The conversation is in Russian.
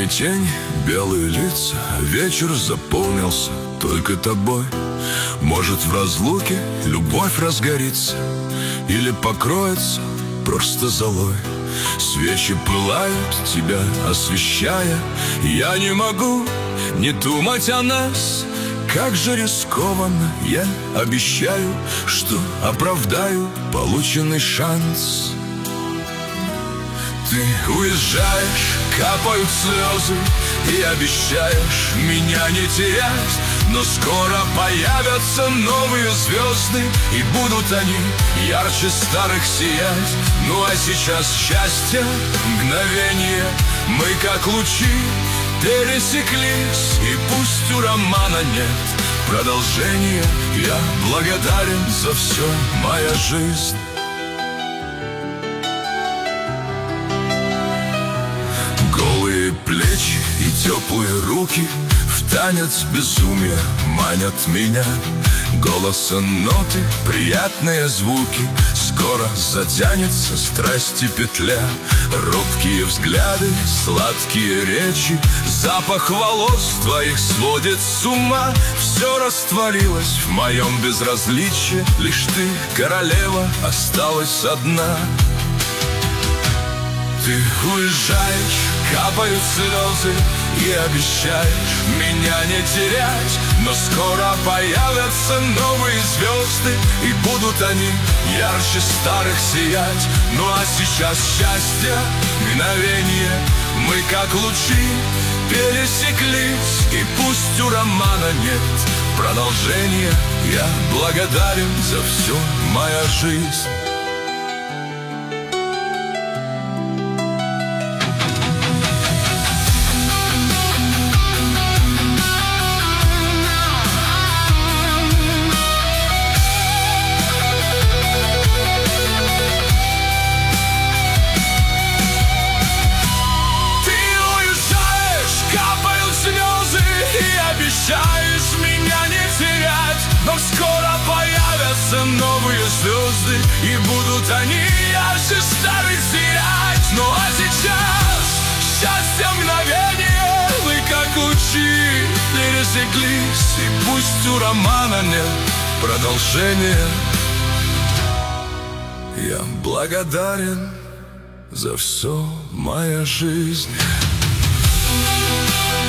Черные тени, белые лица, вечер заполнился только тобой. Может, в разлуке любовь разгорится или покроется просто золой. Свечи пылают, тебя освещая. Я не могу не думать о нас. Как же рискованно, я обещаю, что оправдаю полученный шанс. Ты уезжаешь, капают слезы, и обещаешь меня не терять. Но скоро появятся новые звезды, и будут они ярче старых сиять. Ну а сейчас счастье, мгновение, мы как лучи пересеклись, и пусть у романа нет продолжения, я благодарен за все, моя жизнь. Голые плечи и теплые руки в танец безумия манят меня. Голоса, ноты, приятные звуки, скоро затянется страсти петля. Робкие взгляды, сладкие речи, запах волос твоих сводит с ума. Все растворилось в моем безразличии, лишь ты, королева, осталась одна. Ты уезжаешь, капают слезы, и обещаешь меня не терять. Но скоро появятся новые звезды, и будут они ярче старых сиять. Ну а сейчас счастье, мгновение, мы как лучи пересеклись, и пусть у романа нет продолжения, я благодарен за все, моя жизнь. Обещаешь меня не терять, но скоро появятся новые звезды, и будут они ярче старых сиять. Ну а сейчас счастье, мгновение, мы как лучи пересеклись, и пусть у романа нет продолжения, я благодарен за все, моя жизнь.